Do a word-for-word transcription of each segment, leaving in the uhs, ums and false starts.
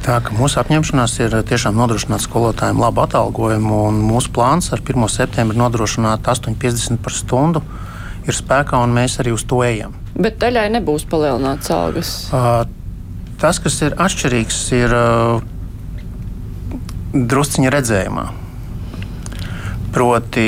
Tā, ka mūsu apņemšanās ir tiešām nodrošināt skolotājiem labu atalgojumu, un mūsu plāns ar pirmo septembri nodrošināt astoņi piecdesmit par stundu ir spēkā, un mēs arī uz to ejam. Bet daļai nebūs palielināts algas? Uh, tas, kas ir atšķirīgs, ir uh, drusciņa redzējumā. Proti,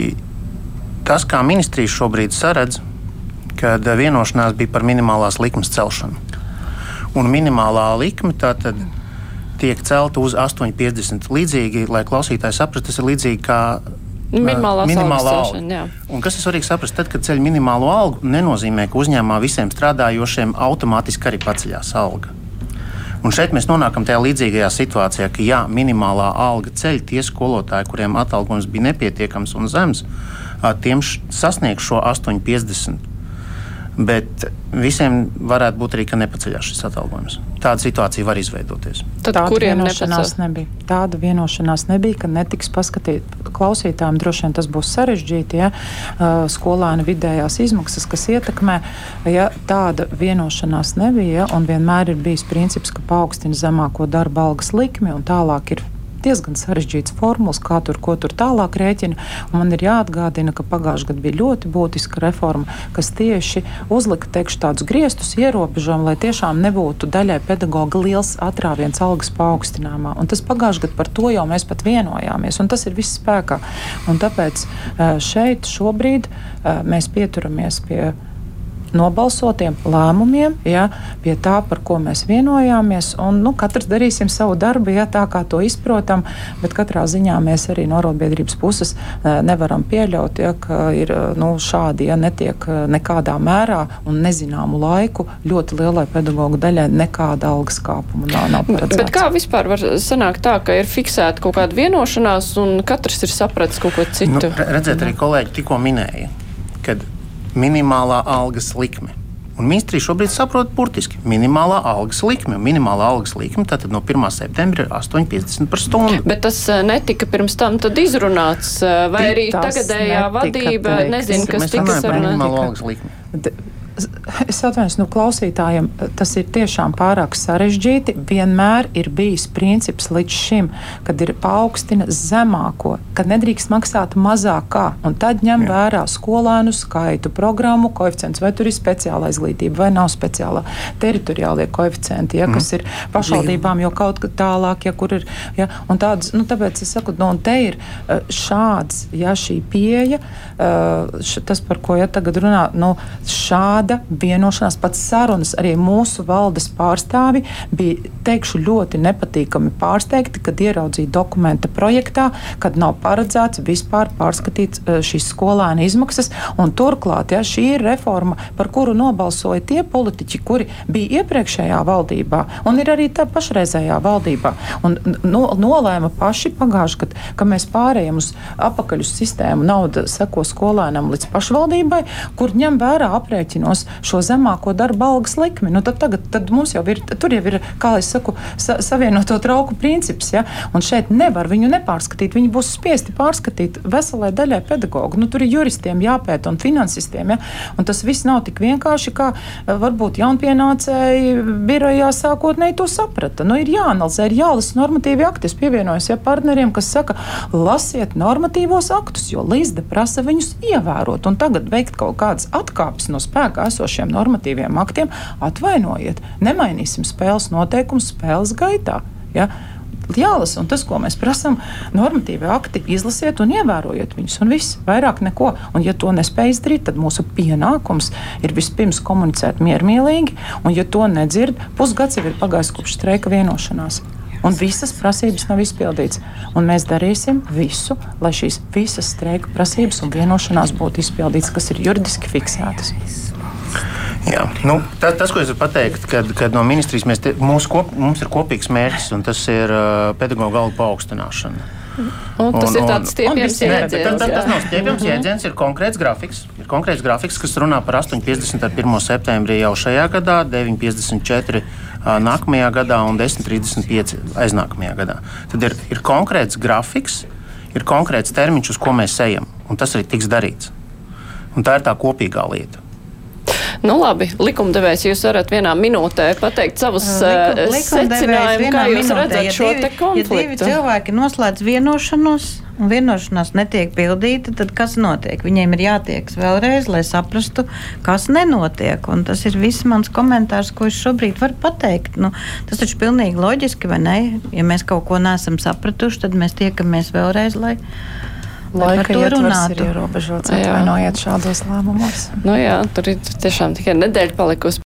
tas, kā ministrija šobrīd saredz, kad vienošanās bija par minimālās likmes celšanu. Un minimālā likme tātad tiek celta uz astoņi piecdesmit. Līdzīgi, lai klausītāji saprastu, tas ir līdzīgi kā minimālās minimālā alga. alga. Un kas ir svarīgi saprast, tad, kad ceļ minimālo algu, nenozīmē, ka uzņēmumā visiem strādājošiem automātiski arī paceļās alga. Un šeit mēs nonākam tajā līdzīgajā situācijā, ka jā, minimālā alga ceļ tie skolotāji, kuriem atalgojums bija nepietiekams un zems, tiem sasniegs šo astoņi piecdesmit. Bet visiem varētu būt arī, ka nepaceļās šis atalgojums. Tāda situācija var izveidoties. Tad Tāda kuriem vienošanās nepacel? nebija. Tāda vienošanās nebija, ka netiks paskatīt klausītājiem. Droši vien tas būs sarežģīti, ja skolēna vidējās izmaksas, kas ietekmē. Ja tāda vienošanās nebija, ja, un vienmēr ir bijis princips, ka paaugstina zemāko darba algas likmi un tālāk ir diezgan sarežģīts formulas, kā tur, ko tur tālāk rēķina. Un man ir jāatgādina, ka pagājušajā gadā bija ļoti būtiska reforma, kas tieši uzlika, teikšu, tādus griestus ierobežojumu, lai tiešām nebūtu daļai pedagoga liels atrāviens algas paaugstinājumā. Un tas pagājušajā gadā par to jau mēs pat vienojāmies, un tas ir viss spēkā. Un tāpēc šeit šobrīd mēs pieturamies pie nobalsotiem lēmumiem, ja, pie tā, par ko mēs vienojāmies, un nu, katrs darīsim savu darbu, ja, tā kā to izprotam, bet katrā ziņā mēs arī no arotbiedrības puses nevaram pieļaut, ja, ka ir nu, šādi, ja netiek nekādā mērā un nezināmu laiku ļoti lielai pedagogu daļai nekāda algas kāpuma nav, nav paredzēts. Bet kā vispār var sanākt tā, ka ir fiksēta kaut kāda vienošanās un katrs ir sapratis kaut ko citu? Nu, redzēt, arī kolēģi tikko minēja, kad minimālā algas likme. Un ministrija šobrīd saprot burtiski minimālā algas likme. Minimālā algas likme tātad no pirmā septembra ir astoņi piecdesmit par stundu. Bet tas netika pirms tam tad izrunāts, vai arī tagadējā vadība nezina, kas tika sarunāts? Mēs runājam par minimālo algas likmi. Es atvainojos, nu, klausītājiem, tas ir tiešām pārāk sarežģīti. Vienmēr ir bijis princips līdz šim, kad ir paaugstina zemāko, kad nedrīkst maksāt mazākā, un tad ņem Jā. vērā skolēnu skaitu, programmu, koeficients, vai tur ir speciālā izglītība, vai nav speciālā, teritoriālie koeficienti, ja, kas mm. ir pašvaldībām jau kaut kā tālāk, ja kur ir, ja, un tādas, nu, tāpēc es saku, nu, un te ir šāds, ja, šī pieeja, š, tas, par ko, ja, tagad runā, nu, šāda vienošanās, pats sarunas arī mūsu valdes pārstāvi bija, teikšu, ļoti nepatīkami pārsteigti, kad ieraudzīja dokumenta projektā, kad nav paredzēts vispār pārskatīt šīs skolēna izmaksas, un turklāt, ja, šī ir reforma, par kuru nobalsoja tie politiķi, kuri bija iepriekšējā valdībā, un ir arī tā pašreizējā valdībā, un no, nolēma paši pagājuši, kad, ka mēs pārējam uz apakaļus sistēmu, nauda seko skolēnam līdz pašvaldībai, kur ņem vērā aprēķinos šo zemāko darba algas likmi. Nu, tad, tagad, tad mums jau ir, tur jau ir, kā es saku, sa, savienoto trauku princips, ja? Un šeit nevar viņu nepārskatīt, viņi būs spiesti pārskatīt veselai daļai pedagogu. Nu, tur ir juristiem jāpēta un finansistiem, ja? Un tas viss nav tik vienkārši, kā varbūt jaunpienācēji birojā sākotnēji to saprata. Nu, ir jāanalizē, ir jālasa normatīvi akti. Es pievienojos, ja, partneriem, kas saka, lasiet normatīvos aktus, jo Līsda prasa viņus ievērot, un tagad veikt kaut kādas atkāpes no spēkā esošiem normatīviem aktiem, atvainojiet, nemainīsim spēles noteikumus spēles gaitā. Ja? Jālasa, un tas, ko mēs prasam, normatīvi akti izlasiet un ievērojiet viņus, un viss, vairāk neko. Un ja to nespēj izdarīt, tad mūsu pienākums ir vispirms komunicēt miermīlīgi, un ja to nedzird, pusgads jau ir pagājis kopš streika vienošanās. Un visas prasības nav izpildītas. Un mēs darīsim visu, lai šīs visas streika prasības un vienošanās būtu izpildītas, kas ir juridiski fiksētas. Jā, nu, tas, tas, ko es varu pateikt, kad, kad no ministrijas mēs te, kop, mums ir kopīgs mērķis, un tas ir uh, pedagoģa algu paaugstināšana. Un tas un, ir tāds stiepjams jēdziens. Tas, tas, tas nav stiepjams jēdziens, ir konkrēts grafiks. Ir konkrēts grafiks, kas runā par astoņi piecdesmit ar pirmo septembrī jau šajā gadā, deviņi piecdesmit četri uh, nākamajā gadā un desmit trīsdesmit pieci aiznākamajā gadā. Tad ir, ir konkrēts grafiks, ir konkrēts termiņš, uz ko mēs ejam, un tas arī tiks darīts. Un tā ir tā kopīgā lieta. Nu labi, likumdevējs, jūs varat vienā minūtē pateikt savus uh, secinājumus, kā jūs minūtē, redzat ja šo divi, te konfliktu. Ja divi cilvēki noslēdz vienošanos un vienošanās netiek pildīta, tad kas notiek? Viņiem ir jātieks vēlreiz, lai saprastu, kas nenotiek. Un tas ir viss mans komentārs, ko es šobrīd varu pateikt. Nu, tas taču pilnīgi loģiski, vai ne? Ja mēs kaut ko neesam sapratuši, tad mēs tiekamies vēlreiz, lai Laika ietvers ir ierobežots, atvainojiet šādos lēmumos. Nu jā, tur ir tiešām tikai nedēļa palikusi.